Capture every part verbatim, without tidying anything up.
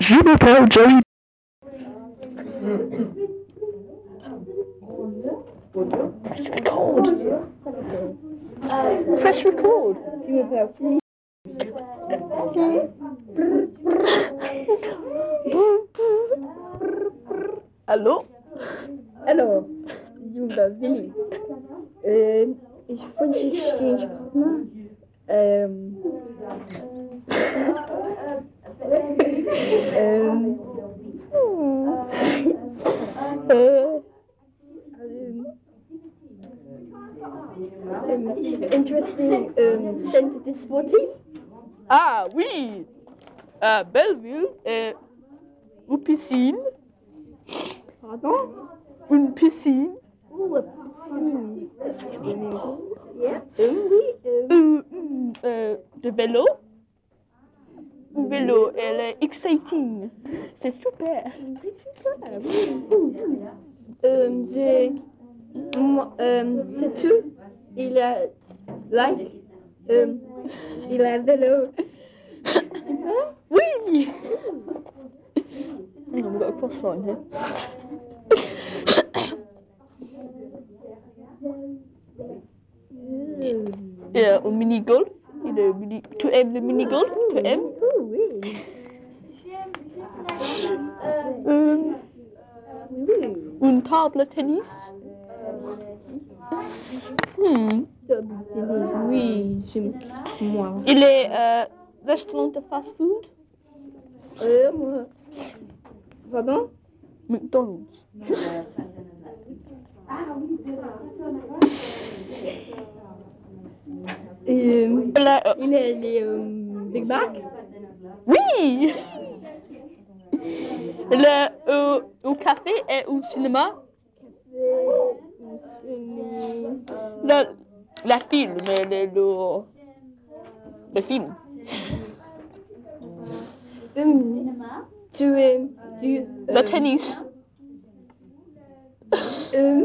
Je m'appelle Joey. Press record. Press record. Je m'appelle Flea. Allô? Alors, je m'appelle Willy. Euh, ich wünsche dir den Partner. Ähm. ähm. äh. Um, interesting um, sensitive sportive. Ah oui. À Belleville, euh, une piscine. Pardon? Une piscine. Ouh, piscine. Yeah. Um, oui. Um. Euh, mm, euh, de vélo. Un vélo, elle est exciting. C'est super. Ah, oui. Um, j'ai. Moi, um, c'est tout. Il a. Like. Um, il a un vélo. Super. Oui. Non, we got a cross on here. Yeah, un mini golf. Il est mini. Tu aimes le mini golf? Tu aimes? Oh, oui. Euh, Oui, oui. une table de tennis. Hmm. Oui, j'aime moi. Il est euh, restaurant de fast-food. Euh, moi. Pardon? McDonald's. Euh, La- euh, il est les euh, Big Mac. oui. Le, euh, au café et au cinéma. Le, la film, le, le, le, le film. Um, tu aimes du... Le tennis. Um,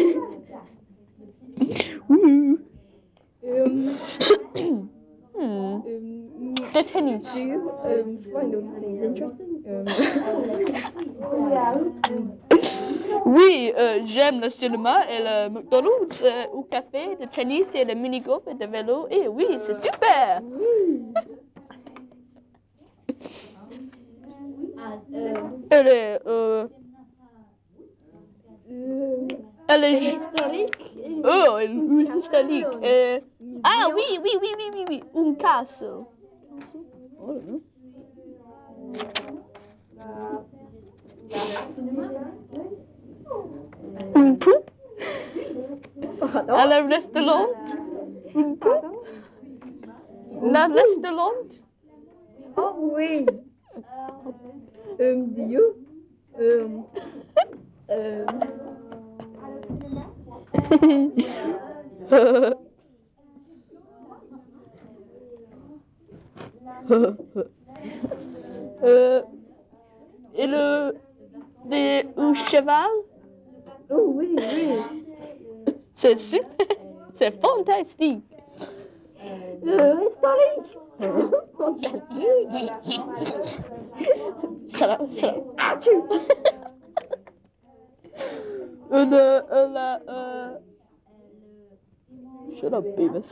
Oui. um, Hmm. um, Le tennis. do you um, find those things interesting? Um, Oui, euh, j'aime le cinéma et le McDonald's, euh, au café, le tennis et le mini-golf et le vélo. Et oui, c'est super. Elle est, euh, elle est historique. oh, une historique. Euh, ah oui, oui, oui, oui, oui, oui, un castle. Oh, non. Une poupe. Pardon? À la restaurant. Une poupe. La restaurant. Oh oui. Um, do you? Um, um, euh, et le des un cheval, oh oui, oui. c'est super, c'est fantastique. Le historique. Fantastique. Shut up, shut up. Achou. Euh, le, euh, la, euh... Shut up, Beavis.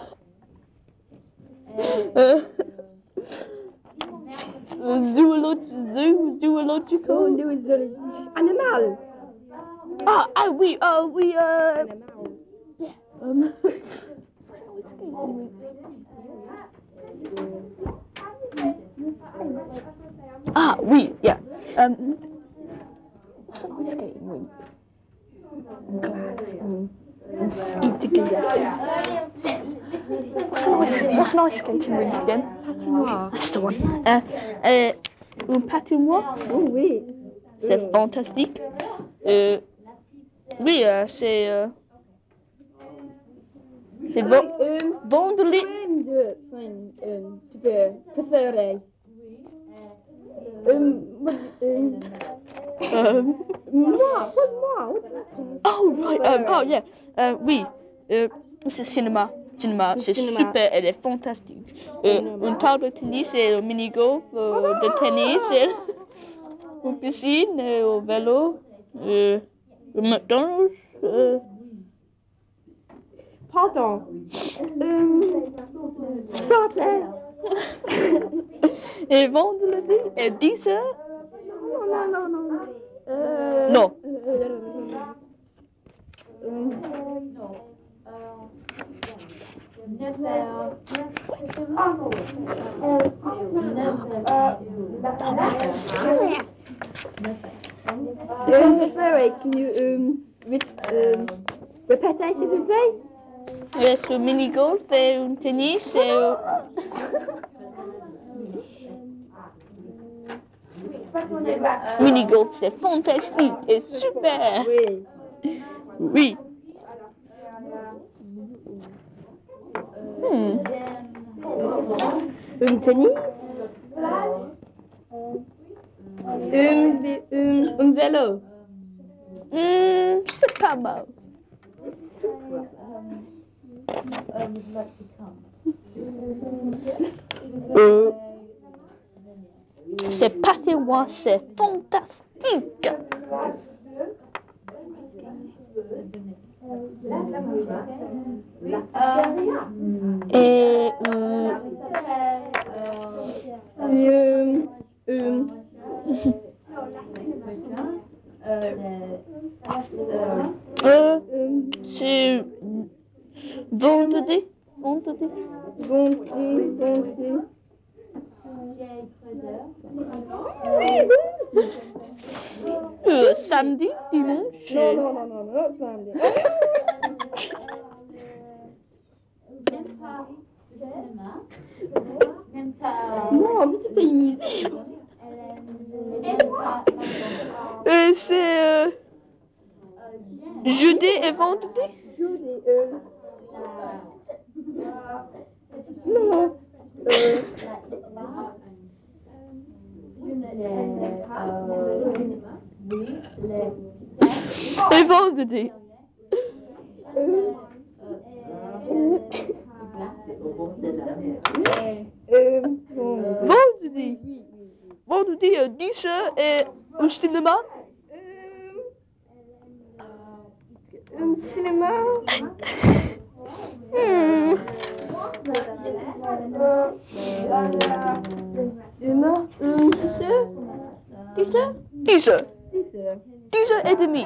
euh... Zoolog- zoo, zoological. Oh, nous, zoologique. Animal. Ah, ah oui, ah oui, euh... Animal. Yeah, um... ah oui, yeah. Um, what's an ice skating rink? Glass. Um, eat together. What's an ice, what's an ice skating rink again? Patinoire. That's the one. Uh, uh, un patinoire. Oh oui. C'est fantastique. Euh, oui, euh, c'est... Euh, c'est bon. Um, Bon de les... I'm the fine, um, super préféré. Um, what, um, Um, moi, what moi? What's that? oh, right. Um, oh, yeah. Euh, oui. Euh, c'est cinéma. Cinéma, c'est cinéma. super, elle est fantastique. Euh, une table de tennis et un mini-golf, euh, de tennis et... une piscine et au vélo, euh, au McDonald's. Euh, Pardon. Um, starter. et vendredi, et dix heures. Non, non, non, non. Euh, Non. euh, um, sorry, can you um, re- um, repeat that, s'il vous plaît? Est-ce que mini-golf et un tennis et... euh, mini-golf, c'est fantastique et super. Oui. Oui. Hmm. Un tennis? Un, vé- un, un vélo? Hmm, c'est pas mal. Euh, c'est pâté-moi, c'est fantastique. Et euh, Um, um, euh, um, c'est vendredi, vendredi, vendredi, vendredi. euh, samedi, dimanche. Non, non, non, non, non, Sunday. Non, mais c'est une musique. Euh, c'est euh, jeudi et vendredi. Jeudi, euh, non, euh, Et vendredi. euh, euh, bon. Vendredi. Vendredi à dix heures et au cinéma. Un cinéma? Hmm. Demain, un dix heures? dix heures? dix heures. dix heures. dix heures et demie.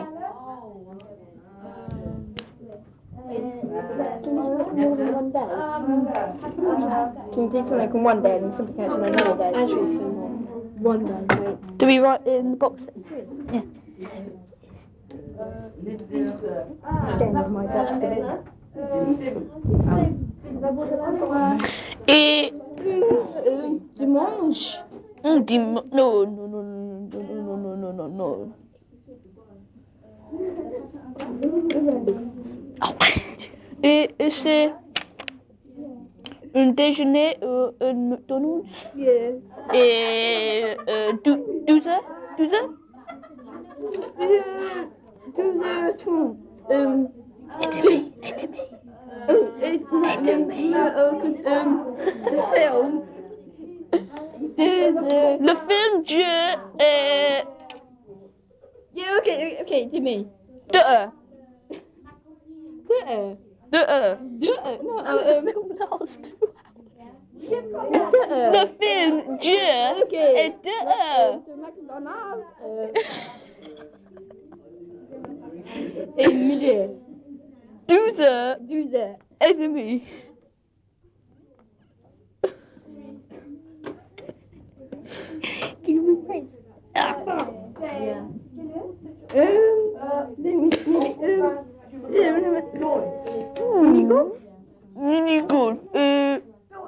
Can you take something from one day and something else from another day? Actually, one day. Do we write it in the box? Yeah. Stand with my box there. Et Euh, dimanche. on dit non, non, non, non, non, non, non, non, non. Et, et c'est un déjeuner au un McDonald's. Yeah. Et euh, douze heures? douze heures? Euh, douze heures trente. Euh, oui. Oh, et demi. Le film. Deux heures. Le film Dieu est Yeah, okay, okay, Timmy. deux heures. Deux heures. Deux heures. Deux heures. Non, Le euh, film last two hours. deux heures. Le film Dieu Ok. est deux heures. De McDonald's. Euh, et midi. douze heures douze heures. et demie. Euh, mini, euh, Mini-golf? Mini-golf. Euh...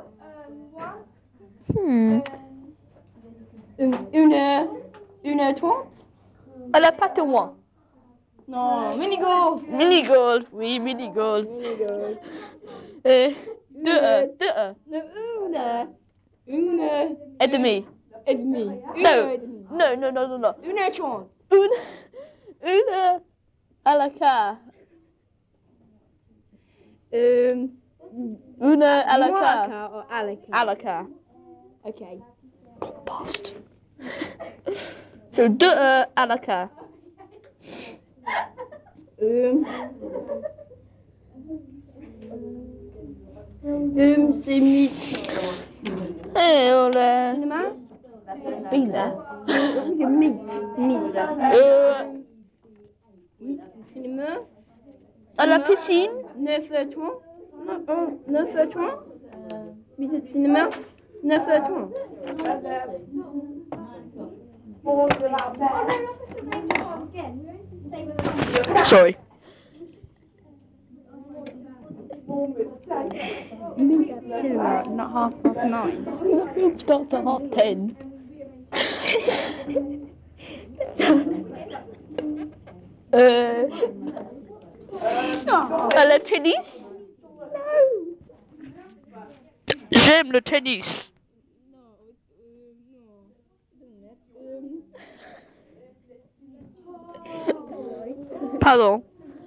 Hmm. une, une heure, une heure trente? À la pâte au moins. Non, mini-golf. Mini-golf, oui, mini-golf. Mini-golf. Euh, deux heures, deux heures. Une heure, une heure Et demie. et demie. Une heure Non, et demie. non, non, non, non, non. Une heure trente. Une, une heure à la carte. Euh, Une heure à la moi carte. carte ou à la carte? À la carte. Ok. Compost. C'est deux E à la K. Euh, euh, c'est mi. Et on l'a. Cinéma? Bina. Mi. Mi. Euh, Cinéma? à la piscine. Neuf étoiles? Non, un, neuf étoiles? Visite cinéma? Neuf étoiles. Sorry. Cinema, not half past nine. It starts at half ten. euh, à la tennis. J'aime le tennis. Pardon.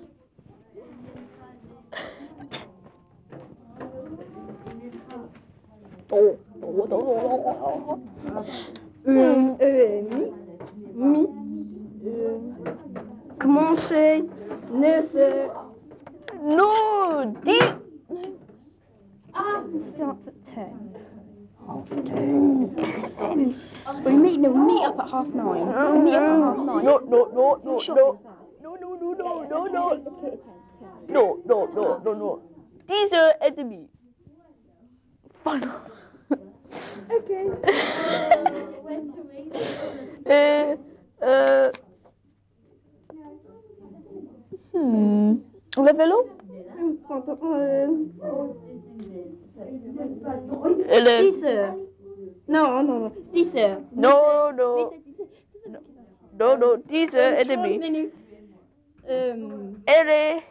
Oh, oh, oh, oh, oh. Euh, euh, mi. Mi. Euh, comment c'est? Neuf. Euh, No, dix. starts at ten. Half ten. Ten. We meet, no, we meet up at half nine. We meet up at half nine. No, no, no, no, Sure. no. No, no, no, no, no, no. No, no, no, no, no. dix heures et demie. Pardon. Ok. euh, euh, hmm. Le vélo? Euh, Et le... dix heures. Non, non, non. dix heures. Non, non. Non, non, dix heures et demie. minutes. Euh, Elle est...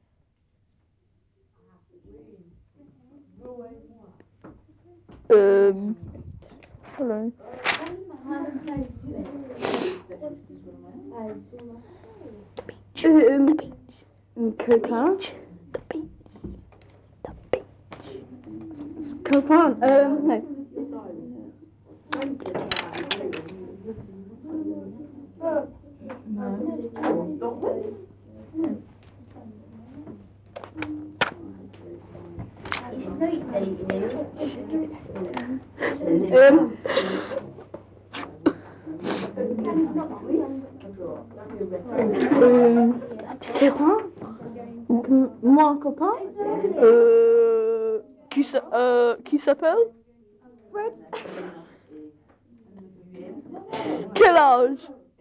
Euh... Hello. euh, copain. Copain. Euh, non. Euh, euh, copain. M- Moi, copain. Euh... Qui s'a- euh... Qui s'appelle? Fred. Quel âge?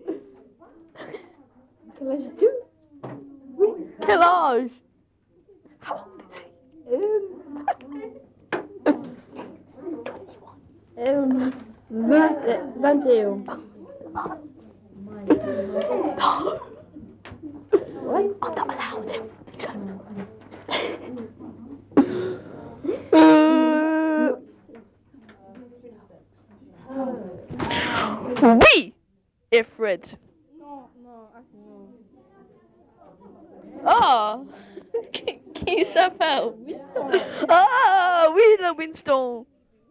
Quel âge as-tu? Oui. Quel âge? How old is he? Euh, euh, vingt, euh, vingt et un. What? I'm not allowed. Euh... Oui! Et Fred. Non, non, ah, non. Ah! Qui, qui s'appelle? Winston. Ah! Oui, le Winston.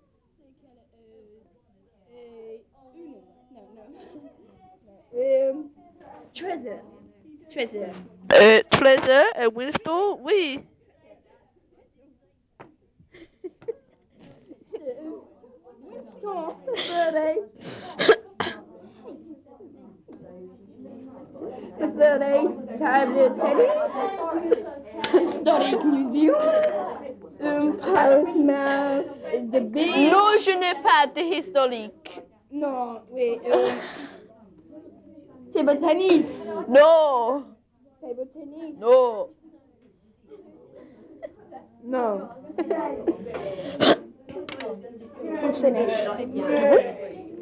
Euh, Treasure. Treasure. Euh, Treasure et Winston, oui. Winston, c'est birthday. C'est birthday. Table tennis. Historic museum. Um, Paris, the big. Non, je n'ai pas de historique. Non, oui. Euh, table tennis. Non, Table tennis. non. Non. On finish.